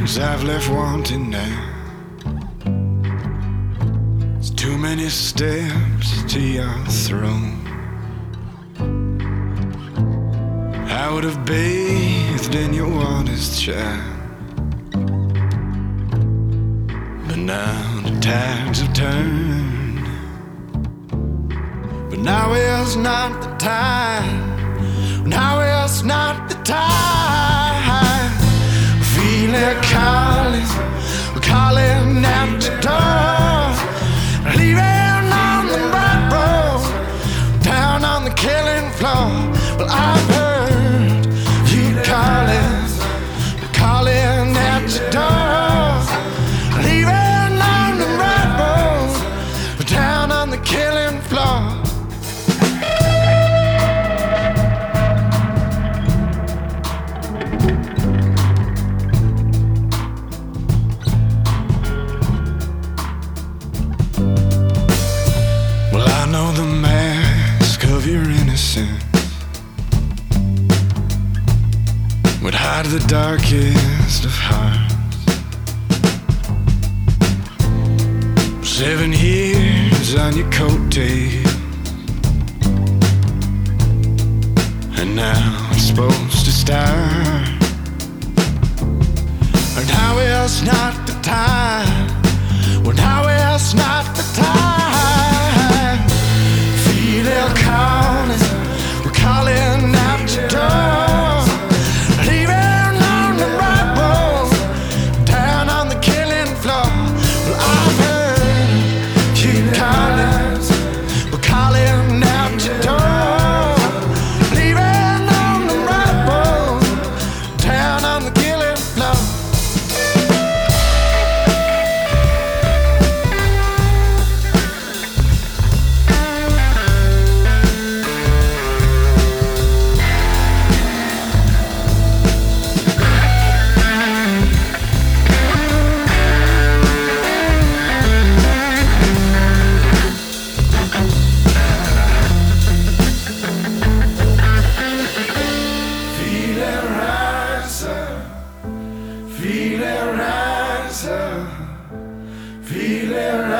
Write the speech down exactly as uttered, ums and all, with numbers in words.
'cause I've left wanting now. It's too many steps to your throne. I would have bathed in your waters, child, but now the tides have turned. But now is not the time. Now is not the time. Feel it calling, calling at the door. Leaving on the bright road, down on the killing floor. Well, I've heard you calling, calling at the door. Leaving on the bright road, down on the killing floor. Know the mask of your innocence would hide the darkest of hearts. Seven years on your coattail, and now it's supposed to start. And now is not the time. Well, now is not the time. They're calling, we're calling out your door. Leaving on the right road, down on the killing floor. Well, I've heard you calling, we're calling out your door. Leaving on the right road, down on the killing floor. Feel it rise up, feel it rise up.